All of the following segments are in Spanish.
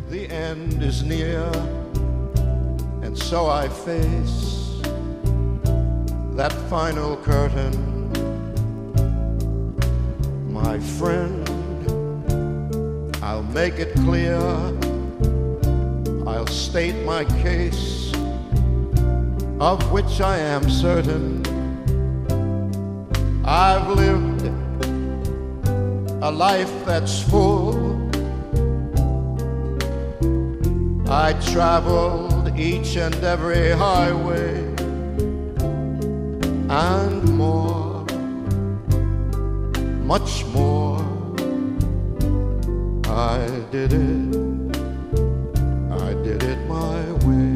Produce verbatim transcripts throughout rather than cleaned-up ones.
The end is near, and so I face that final curtain. My friend, I'll make it clear, I'll state my case, of which I am certain. I've lived a life that's full. I traveled each and every highway and more, much more. I did it, I did it my way.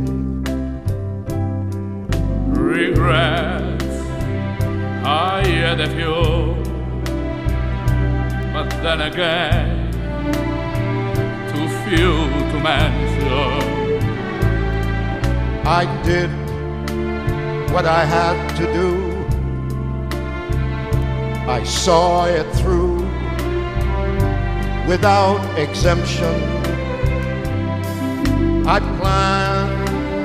Regrets, I had a few, but then again, too few to mention. I did what I had to do. I saw it through without exemption. I planned.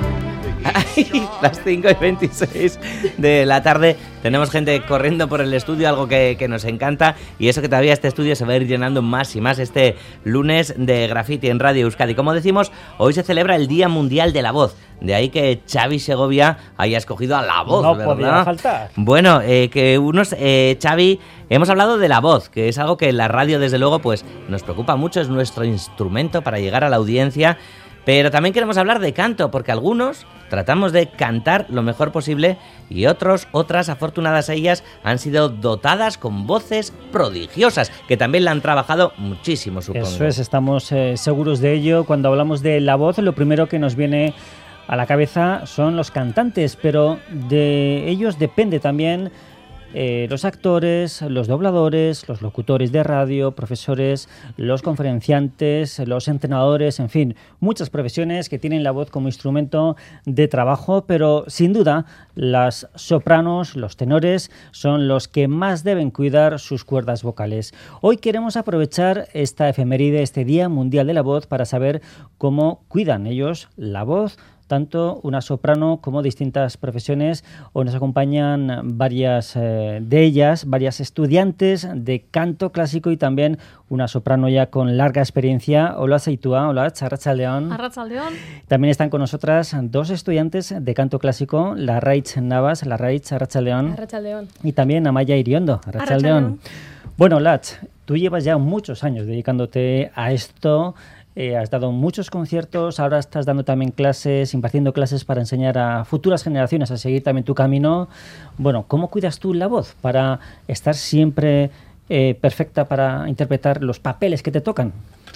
Las cinco y veintiséis de la tarde. Tenemos gente corriendo por el estudio, algo que, que nos encanta. Y eso que todavía este estudio se va a ir llenando más y más este lunes de Graffiti en Radio Euskadi. Como decimos, hoy se celebra el Día Mundial de la Voz. De ahí que Xavi Segovia haya escogido a la voz, no ¿verdad? podía faltar. Bueno, eh, que unos... Eh, Xavi, hemos hablado de la voz, que es algo que en la radio, desde luego, pues nos preocupa mucho. Es nuestro instrumento para llegar a la audiencia. Pero también queremos hablar de canto, porque algunos tratamos de cantar lo mejor posible y otros, otras, afortunadas ellas, han sido dotadas con voces prodigiosas, que también la han trabajado muchísimo, supongo. Eso es, estamos eh, seguros de ello. Cuando hablamos de la voz, lo primero que nos viene a la cabeza son los cantantes, pero de ellos depende también Eh, los actores, los dobladores, los locutores de radio, profesores, los conferenciantes, los entrenadores, en fin, muchas profesiones que tienen la voz como instrumento de trabajo, pero sin duda las sopranos, los tenores, son los que más deben cuidar sus cuerdas vocales. Hoy queremos aprovechar esta efeméride, este Día Mundial de la Voz, para saber cómo cuidan ellos la voz, tanto una soprano como distintas profesiones. Hoy nos acompañan varias eh, de ellas, varias estudiantes de canto clásico y también una soprano ya con larga experiencia. Hola, Saitua. Hola, Arratsaldeon. Arratsaldeon. También están con nosotras dos estudiantes de canto clásico, la Raich Navas, la Raich, Arratsaldeon. Arratsaldeon. Y también Amaya Iriondo. Arratsaldeon. Bueno, Lach, tú llevas ya muchos años dedicándote a esto. Eh, has dado muchos conciertos, ahora estás dando también clases, impartiendo clases para enseñar a futuras generaciones a seguir también tu camino. Bueno, ¿cómo cuidas tú la voz para estar siempre eh, perfecta para interpretar los papeles que te tocan?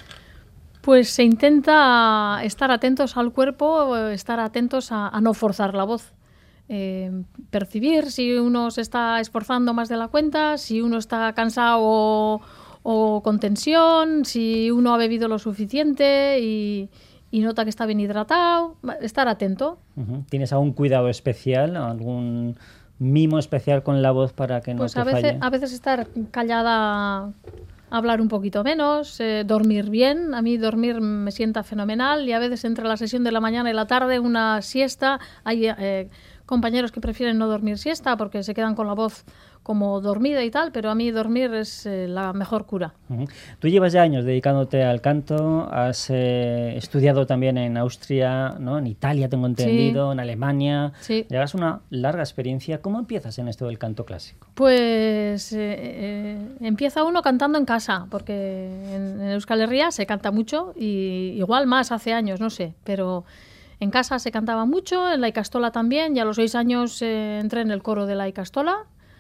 Pues se intenta estar atentos al cuerpo, estar atentos a, a no forzar la voz. Eh, percibir si uno se está esforzando más de la cuenta, si uno está cansado o... o con tensión, si uno ha bebido lo suficiente y, y nota que está bien hidratado, estar atento. Uh-huh. ¿Tienes algún cuidado especial, algún mimo especial con la voz para que no pues te a veces, falle? a veces estar callada, hablar un poquito menos, eh, dormir bien. A mí dormir me sienta fenomenal y a veces entre la sesión de la mañana y la tarde una siesta. Hay eh, compañeros que prefieren no dormir siesta porque se quedan con la voz como dormida y tal, pero a mí dormir es eh, la mejor cura. Uh-huh. Tú llevas ya años dedicándote al canto, has eh, estudiado también en Austria, ¿no? En Italia, tengo entendido, sí. En Alemania. Sí. Llevas una larga experiencia. ¿Cómo empiezas en esto del canto clásico? Pues eh, eh, empieza uno cantando en casa, porque en, en Euskal Herria se canta mucho, y igual más hace años, no sé, pero en casa se cantaba mucho, en la Ikastola también, y a los seis años eh, entré en el coro de la Ikastola,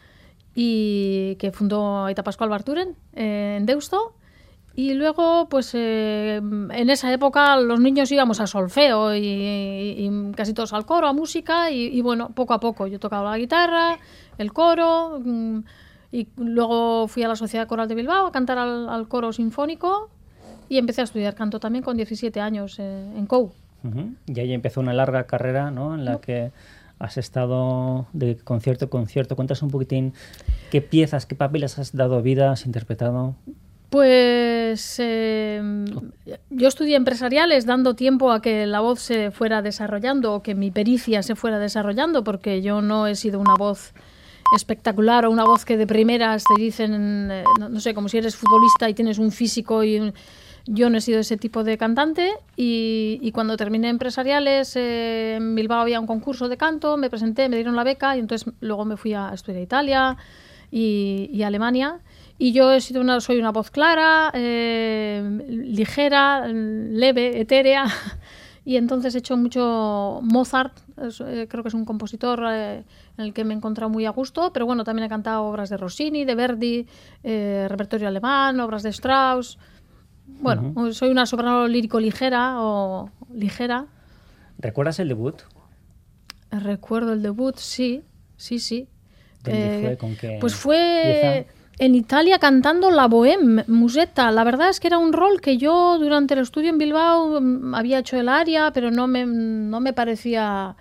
y que fundó Aita Pascual Barturen eh, en Deusto, y luego pues eh, en esa época los niños íbamos a solfeo y, y, y casi todos al coro, a música, y, y bueno, poco a poco yo tocaba la guitarra, el coro, y luego fui a la Sociedad Coral de Bilbao a cantar al, al coro sinfónico, y empecé a estudiar canto también con diecisiete años eh, en C O U. Uh-huh. Y ahí empezó una larga carrera, ¿no? En la no. que has estado de concierto a concierto. Cuéntanos un poquitín qué piezas, qué papeles has dado vida, has interpretado. Pues eh, yo estudié empresariales dando tiempo a que la voz se fuera desarrollando o que mi pericia se fuera desarrollando, porque yo no he sido una voz espectacular o una voz que de primeras te dicen, eh, no, no sé, como si eres futbolista y tienes un físico y un, yo no he sido ese tipo de cantante y, y cuando terminé empresariales eh, en Bilbao había un concurso de canto, me presenté, me dieron la beca y entonces luego me fui a estudiar a Italia y, y a Alemania. Y yo he sido una, soy una voz clara, eh, ligera, leve, etérea. Y entonces he hecho mucho Mozart, es, eh, creo que es un compositor eh, en el que me he encontrado muy a gusto, pero bueno, también he cantado obras de Rossini, de Verdi, eh, repertorio alemán, obras de Strauss. Bueno, uh-huh. soy una soprano lírico ligera o ligera. ¿Recuerdas el debut? Recuerdo el debut, sí, sí, sí. ¿Dónde eh, fue? ¿Con qué Pues fue... pieza? En Italia cantando la Bohème, Musetta. La verdad es que era un rol que yo durante el estudio en Bilbao había hecho el aria, pero no me, no me parecía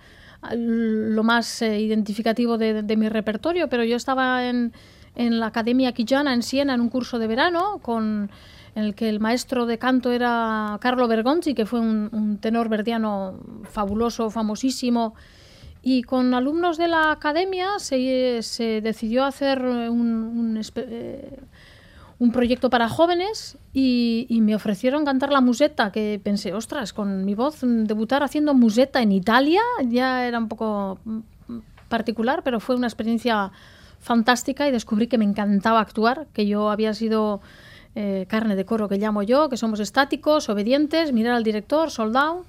lo más eh, identificativo de, de mi repertorio. Pero yo estaba en, en la Academia Chigiana en Siena en un curso de verano con, en el que el maestro de canto era Carlo Bergonzi, que fue un, un tenor verdiano fabuloso, famosísimo. Y con alumnos de la academia se, se decidió hacer un, un, eh, un proyecto para jóvenes y, y me ofrecieron cantar la Musetta, que pensé, ostras, con mi voz debutar haciendo Musetta en Italia ya era un poco particular, pero fue una experiencia fantástica y descubrí que me encantaba actuar, que yo había sido eh, carne de coro, que llamo yo, que somos estáticos, obedientes, mirar al director, sold out,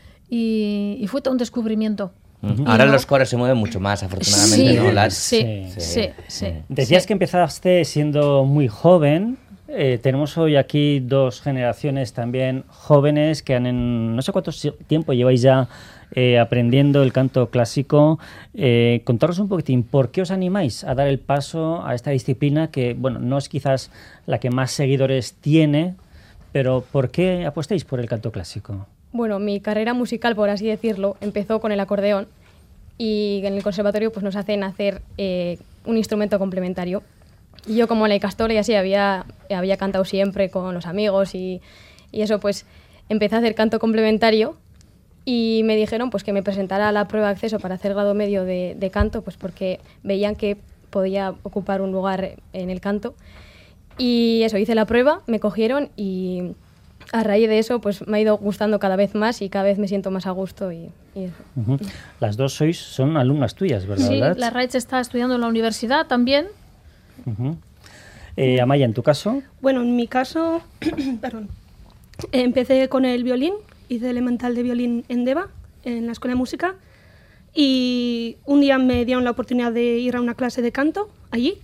y, y fue todo un descubrimiento. Uh-huh. Ahora no. Los coros se mueven mucho más, afortunadamente, sí, ¿no? Las... Sí, sí, sí, sí. Decías sí. que empezaste siendo muy joven. Eh, tenemos hoy aquí dos generaciones también jóvenes que han en no sé cuánto tiempo lleváis ya eh, aprendiendo el canto clásico. Eh, contaros un poquitín, ¿por qué os animáis a dar el paso a esta disciplina que, bueno, no es quizás la que más seguidores tiene, pero ¿por qué apostáis por el canto clásico? Bueno, mi carrera musical, por así decirlo, empezó con el acordeón y en el conservatorio pues, nos hacen hacer eh, un instrumento complementario. Y yo, como en la Icastora y así, había, había cantado siempre con los amigos y, y eso, pues empecé a hacer canto complementario y me dijeron pues, que me presentara a la prueba de acceso para hacer grado medio de, de canto, pues porque veían que podía ocupar un lugar en el canto. Y eso, hice la prueba, me cogieron y... a raíz de eso, pues me ha ido gustando cada vez más y cada vez me siento más a gusto. Y, y eso. Uh-huh. Las dos sois, son alumnas tuyas, ¿verdad? Sí, Latz? la Raich está estudiando en la universidad también. Uh-huh. eh, Amaya, ¿en tu caso? Bueno, en mi caso, perdón, empecé con el violín, hice elemental de violín en Deva, en la Escuela de Música, y un día me dieron la oportunidad de ir a una clase de canto allí,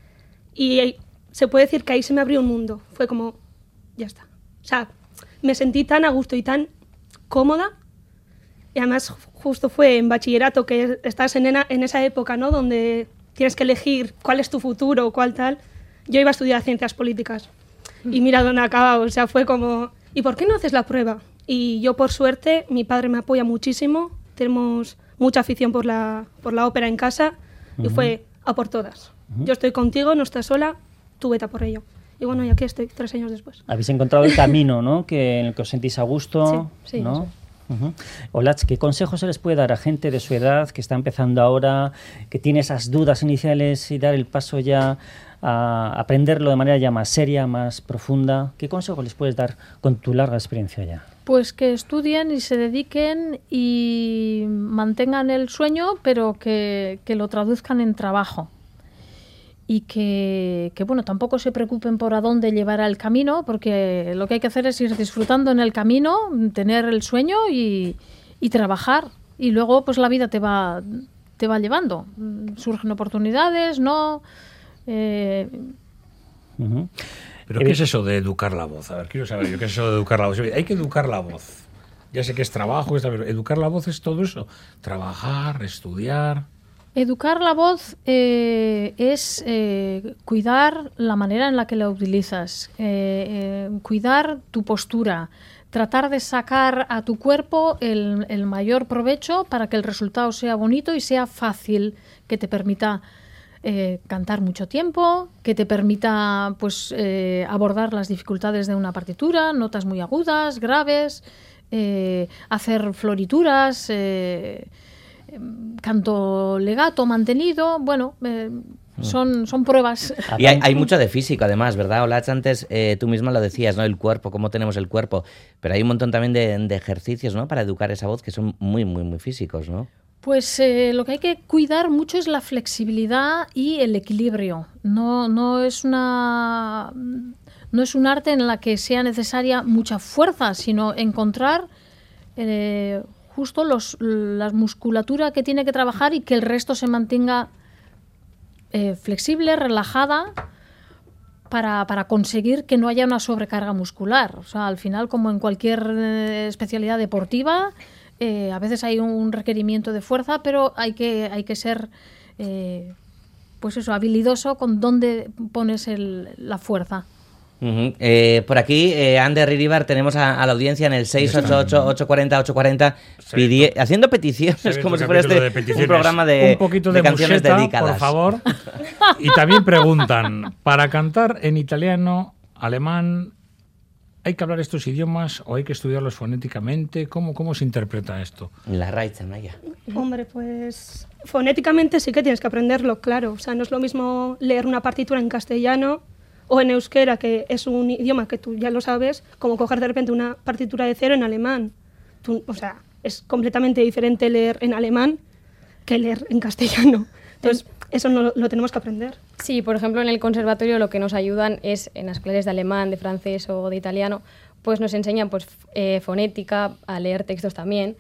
y se puede decir que ahí se me abrió un mundo. Fue como, ya está. O sea, me sentí tan a gusto y tan cómoda. Y además justo fue en bachillerato, que estás en, ena, en esa época, ¿no? Donde tienes que elegir cuál es tu futuro, cuál tal. Yo iba a estudiar ciencias políticas. Y mira dónde acaba. O sea, fue como, ¿y por qué no haces la prueba? Y yo, por suerte, mi padre me apoya muchísimo. Tenemos mucha afición por la, por la ópera en casa. Uh-huh. Y fue a por todas. Uh-huh. Yo estoy contigo, no estás sola, tú vete a por ello. Y bueno, y aquí estoy, tres años después. Habéis encontrado el camino, ¿no? Que, en el que os sentís a gusto, sí, sí, ¿no? Uh-huh. Olatz, ¿qué consejos se les puede dar a gente de su edad que está empezando ahora, que tiene esas dudas iniciales y dar el paso ya a aprenderlo de manera ya más seria, más profunda? ¿Qué consejos les puedes dar con tu larga experiencia ya? Pues que estudien y se dediquen y mantengan el sueño, pero que, que lo traduzcan en trabajo. Y que, que, bueno, tampoco se preocupen por a dónde llevará el camino, porque lo que hay que hacer es ir disfrutando en el camino, tener el sueño y, y trabajar. Y luego, pues la vida te va, te va llevando. Surgen oportunidades, ¿no? Eh... Uh-huh. ¿Pero qué es eso de educar la voz? A ver, quiero saber yo qué es eso de educar la voz. Hay que educar la voz. Ya sé que es trabajo, pero educar la voz es todo eso. Trabajar, estudiar... Educar la voz eh, es eh, cuidar la manera en la que la utilizas, eh, eh, cuidar tu postura, tratar de sacar a tu cuerpo el, el mayor provecho para que el resultado sea bonito y sea fácil, que te permita eh, cantar mucho tiempo, que te permita pues eh, abordar las dificultades de una partitura, notas muy agudas, graves, eh, hacer florituras, eh, canto legato, mantenido, bueno, eh, son, son pruebas. Y hay, hay mucho de físico, además, ¿verdad? Olach, antes eh, tú misma lo decías, ¿no? El cuerpo, cómo tenemos el cuerpo, pero hay un montón también de, de ejercicios, ¿no? Para educar esa voz que son muy, muy, muy físicos, ¿no? Pues eh, lo que hay que cuidar mucho es la flexibilidad y el equilibrio. No, no es una, no es un arte en la que sea necesaria mucha fuerza, sino encontrar eh, justo los, la musculatura que tiene que trabajar y que el resto se mantenga eh, flexible, relajada, para, para conseguir que no haya una sobrecarga muscular. O sea, al final, como en cualquier eh, especialidad deportiva, eh, a veces hay un requerimiento de fuerza, pero hay que, hay que ser eh, pues eso, habilidoso con dónde pones el, la fuerza. Uh-huh. Eh, por aquí, eh, Ander Iribar, tenemos a, a la audiencia en el seis ocho ocho, ocho cuatro cero, ocho cuatro cero pidi- haciendo peticiones, como si fuera este un programa de, un poquito de, de canciones museta, dedicadas. por favor. Y también preguntan, para cantar en italiano, alemán, ¿hay que hablar estos idiomas o hay que estudiarlos fonéticamente? ¿Cómo, cómo se interpreta esto? La raíz, Maya. Hombre, pues fonéticamente sí que tienes que aprenderlo, claro. O sea, no es lo mismo leer una partitura en castellano o en euskera, que es un idioma que tú ya lo sabes, como coger de repente una partitura de cero en alemán. Tú, o sea, es completamente diferente leer en alemán que leer en castellano. Entonces, eso no, lo tenemos que aprender. Sí, por ejemplo, en el conservatorio lo que nos ayudan es, en las clases de alemán, de francés o de italiano, pues nos enseñan pues eh, fonética, a leer textos también,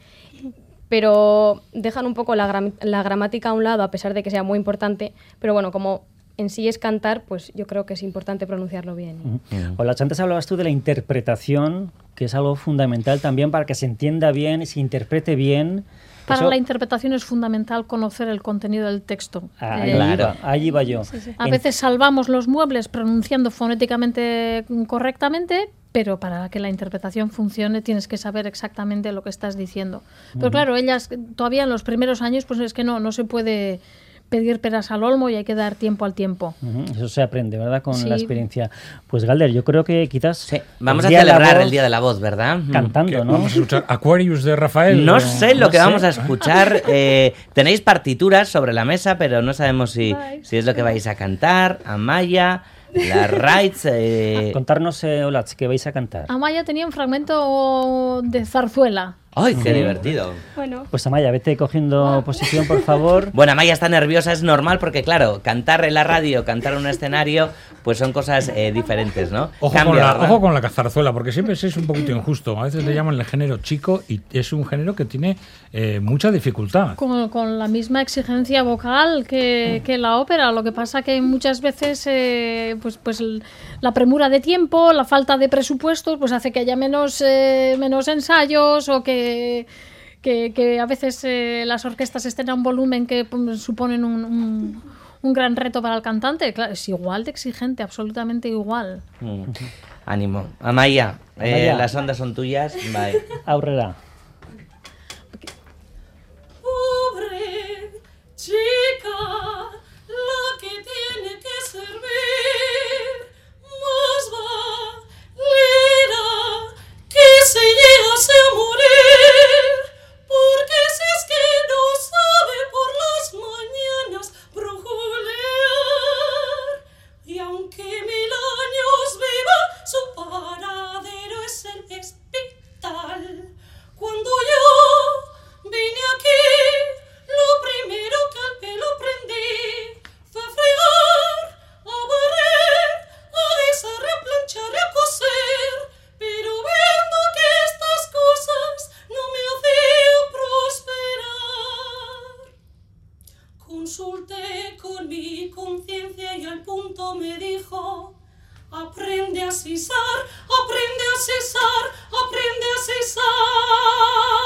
pero dejan un poco la, gram- la gramática a un lado, a pesar de que sea muy importante, pero bueno, como en sí es cantar, pues yo creo que es importante pronunciarlo bien. Uh-huh. Olach, antes hablabas tú de la interpretación, que es algo fundamental también para que se entienda bien y se interprete bien. Para Eso... la interpretación es fundamental conocer el contenido del texto. Ahí, Eh, claro. iba, ahí iba yo. Sí, sí. A veces salvamos los muebles pronunciando fonéticamente correctamente, pero para que la interpretación funcione tienes que saber exactamente lo que estás diciendo. Pero uh-huh. claro, ellas todavía en los primeros años pues es que no, no se puede pedir peras al olmo y hay que dar tiempo al tiempo. Uh-huh. Eso se aprende, ¿verdad? Con sí. la experiencia. Pues Galder, yo creo que quizás... Sí. Vamos a celebrar el Día de la Voz, ¿verdad? Cantando, ¿no? Vamos a escuchar Aquarius de Rafael. No o... sé lo no que sé. vamos a escuchar. Eh, tenéis partituras sobre la mesa, pero no sabemos si, si es lo que vais a cantar. Amaya, la Raitz... Eh... Contarnos, eh, Olach, ¿qué vais a cantar? Amaya tenía un fragmento de zarzuela. ¡Ay, qué sí. divertido! Bueno. Pues Amaya, vete cogiendo posición, por favor. Bueno, Amaya está nerviosa, es normal, porque claro, cantar en la radio, cantar en un escenario, pues son cosas eh, diferentes, ¿no? Ojo, Cambia, con la, ojo con la zarzuela, porque siempre es un poquito injusto. A veces le llaman el género chico y es un género que tiene eh, mucha dificultad. Con, con la misma exigencia vocal que, que la ópera. Lo que pasa que muchas veces eh, pues, pues la premura de tiempo, la falta de presupuestos, pues hace que haya menos, eh, menos ensayos o que Que, que a veces eh, las orquestas estén a un volumen que pues, suponen un, un, un gran reto para el cantante. Claro, es igual de exigente, absolutamente igual. Mm. Ánimo. Amaya, eh, Amaya, las ondas son tuyas. Bye. Aurrera. Pobre chica, la que tiene que servir, más valera que se llegase a morir. Porque si es que no sabe por las mañanas brujulear, y aunque mil años viva, su paradero es el hospital. Cuando yo vine aquí, lo primero que al pelo prendí fue a fregar, a barrer, a desar, a planchar y a coser, pero viendo que estas cosas no me hacían prosperar, consulté con mi conciencia y al punto me dijo: aprende a sisar, aprende a cesar, aprende a cesar.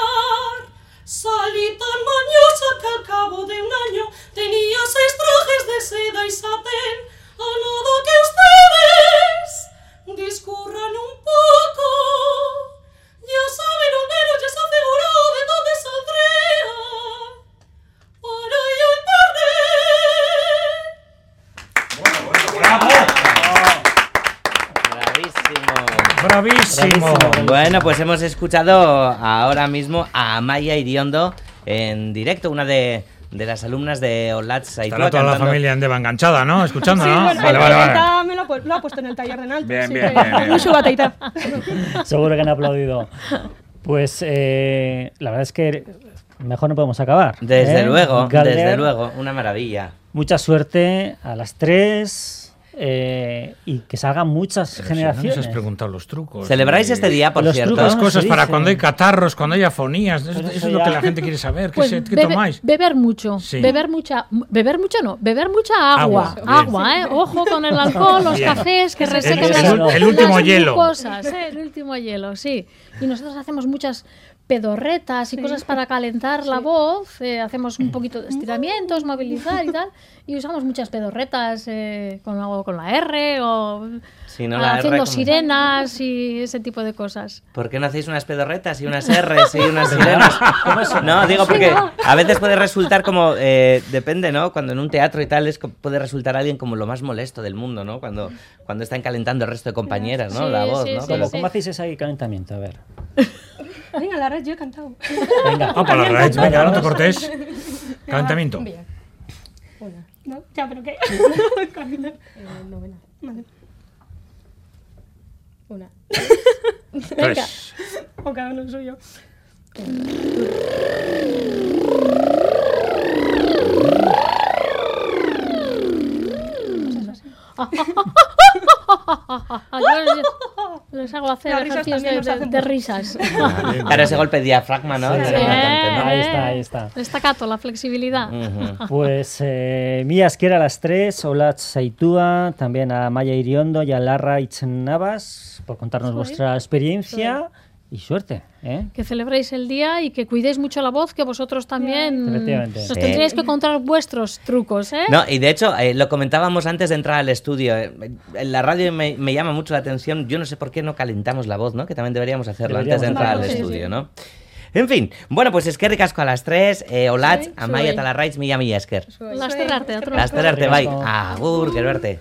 Bravísimo. Bueno, pues hemos escuchado ahora mismo a Amaia Iriondo en directo, una de, de las alumnas de Olatz Saitua. Estará toda la cantando. familia en Deva enganchada, ¿no? Escuchando, Sí, ¿no? bueno, Vale, el vale, vale. Taita me lo, ha pu- lo ha puesto en el taller de Nalto. Bien, sí bien, que- bien, bien. Muy suba, Taita. Seguro que han aplaudido. Pues eh, la verdad es que mejor no podemos acabar. Desde ¿eh? luego, Galder, desde luego, una maravilla. Mucha suerte a las tres eh, y que salgan muchas Pero si no generaciones. nos has preguntado los trucos. ¿Celebráis Y este día, por Los cierto? trucos, Las cosas se para dice. cuando hay catarros, cuando hay afonías. Eso, Pero eso eso es lo ya- que la gente quiere saber. ¿Qué, Pues se- qué bebe- tomáis? beber mucho, Sí. beber mucha, beber mucho no, beber mucha agua, Agua, bien. agua, ¿eh? Ojo con el alcohol, los Bien. cafés que El- resecan el- las, el último las hielo. glucosas, ¿eh? El último hielo, sí. Y nosotros hacemos muchas pedorretas y cosas para calentar la voz, eh, hacemos un poquito de estiramientos, movilizar y tal, y usamos muchas pedorretas eh, con, o con la R o Si no, la R haciendo como- sirenas y ese tipo de cosas. ¿Por qué no hacéis unas pedorretas y unas R's y unas sirenas? No, digo porque a veces puede resultar como, eh, depende, ¿no? Cuando en un teatro y tal es, co- puede resultar alguien como lo más molesto del mundo, ¿no? Cuando, cuando están calentando el resto de compañeras, ¿no? Sí, La voz, sí, ¿no? sí, Pero- ¿Cómo, cómo hacéis ese calentamiento? A ver. Venga, la red yo he cantado. Venga. Ah, para la raíz, venga, no te cortes. Calentamiento. Una. No, ya, pero ¿qué? Camina. Novena. Vale. Una. Tres. O cada uno el suyo. Yo les hago hacer Las risas ejercicios también de, nos de- hacen de por- risas. Claro, ese golpe de diafragma, ¿no? Sí. De Sí. la cantante, ¿no? Ahí está, ahí está. El estacato, la flexibilidad. Ujú. Pues eh, Mías quiere a las tres, Olatz Saitua, también a Maya Iriondo y a Larra Itchenavas por contarnos Soy. vuestra experiencia y suerte. ¿eh? Que celebréis el día y que cuidéis mucho la voz, que vosotros también Efectivamente. nos Sí. tendríais que contar vuestros trucos, ¿eh? No, y de hecho, eh, lo comentábamos antes de entrar al estudio. eh, en la radio me, me llama mucho la atención. Yo no sé por qué no calentamos la voz, ¿no? Que también deberíamos hacerlo Deberíamos antes de entrar al hacerlo, sí, estudio, sí. ¿no? En fin, bueno, pues es que ricasco a las tres, eh, Olatz, Sí, Amaia zuei. Talarraitz, Mila Mila esker. Laster arte, otro Laster arte bai, Ricasco. agur, gero arte.